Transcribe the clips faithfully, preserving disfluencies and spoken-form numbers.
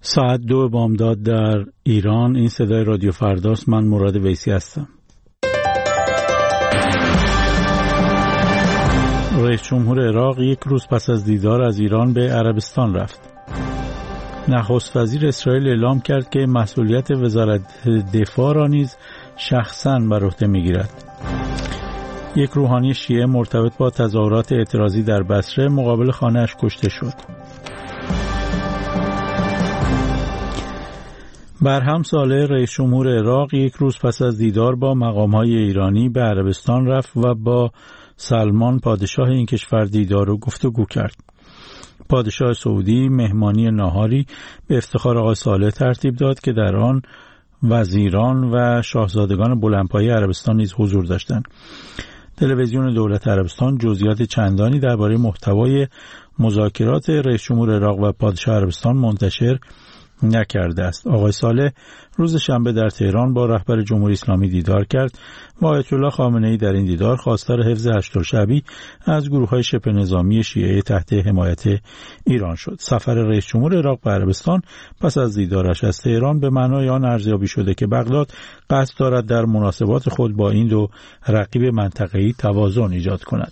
ساعت دو بامداد در ایران. این صدای رادیو فرداست. من مراد ویسی هستم. رئیس جمهور عراق یک روز پس از دیدار از ایران به عربستان رفت. نخست وزیر اسرائیل اعلام کرد که مسئولیت وزارت دفاع را نیز شخصاً بر عهده می‌گیرد. یک روحانی شیعه مرتبط با تظاهرات اعتراضی در بصره مقابل خانه‌اش کشته شد. برهم صالح رئیس جمهور عراق یک روز پس از دیدار با مقام‌های ایرانی به عربستان رفت و با سلمان پادشاه این کشور دیدار و گفتگو کرد. پادشاه سعودی مهمانی ناهاری به افتخار آقای صالح ترتیب داد که در آن وزیران و شاهزادگان بلندپایه عربستان نیز حضور داشتند. تلویزیون دولت عربستان جزئیات چندانی درباره محتوای مذاکرات رئیس جمهور عراق و پادشاه عربستان منتشر نکرده است. آقای صالح روز شنبه در تهران با رهبر جمهوری اسلامی دیدار کرد و آیت الله خامنه‌ای در این دیدار خواستار حفظ هشت‌الشعبی از گروه‌های شبه نظامی شیعه تحت حمایت ایران شد. سفر رئیس جمهور عراق به عربستان پس از دیدارش از تهران به معنای آن ارزیابی شده که بغداد قصد دارد در مناسبات خود با این دو رقیب منطقه‌ای توازن ایجاد کند.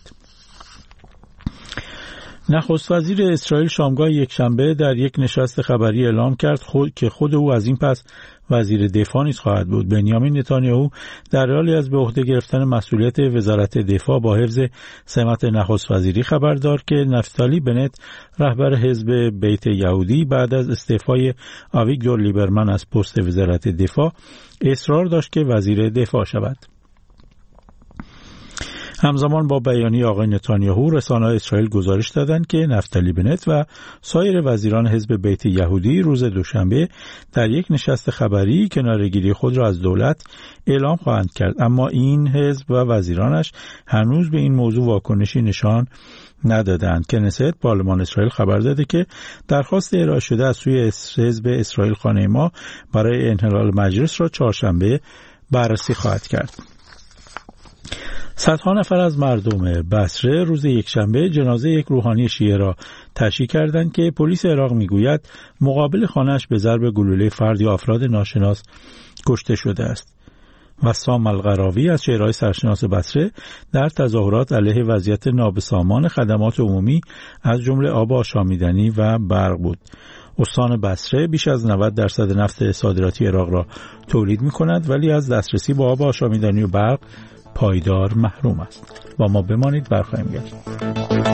نخست وزیر اسرائیل شامگاه یکشنبه در یک نشست خبری اعلام کرد خود که خود او از این پس وزیر دفاع نیز خواهد بود. بنیامین نتانیاهو در حالی از به عهده گرفتن مسئولیت وزارت دفاع با حفظ سمت نخست وزیری خبر داد که نفتالی بنت رهبر حزب بیت یهودی بعد از استعفای آویگدور لیبرمن از پست وزارت دفاع اصرار داشت که وزیر دفاع شود. همزمان با بیانیه آقای نتانیاهو رسانه‌های اسرائیل گزارش دادند که نفتالی بنت و سایر وزیران حزب بیت یهودی روز دوشنبه در یک نشست خبری کناره‌گیری خود را از دولت اعلام خواهند کرد، اما این حزب و وزیرانش هنوز به این موضوع واکنشی نشان ندادند. کنست پارلمان اسرائیل خبر داده که درخواست ارائه شده از سوی حزب اسرائیل خانه ما برای انحلال مجلس را چهارشنبه بررسی خواهد کرد. صدها نفر از مردم بصره روز یکشنبه جنازه یک روحانی شیعه را تشییع کردند که پلیس عراق میگوید مقابل خانه‌اش به ضرب گلوله فرد یا افراد ناشناس کشته شده است. وسام القراوی از شهرهای سرشناس بصره در تظاهرات علیه وضعیت نابسامان خدمات عمومی از جمله آب آشامیدنی و برق بود. استان بصره بیش از نود درصد نفت صادراتی عراق را تولید می‌کند ولی از دسترسی به آب آشامیدنی و برق پایدار محروم است. با ما بمانید، برخواهیم گشت.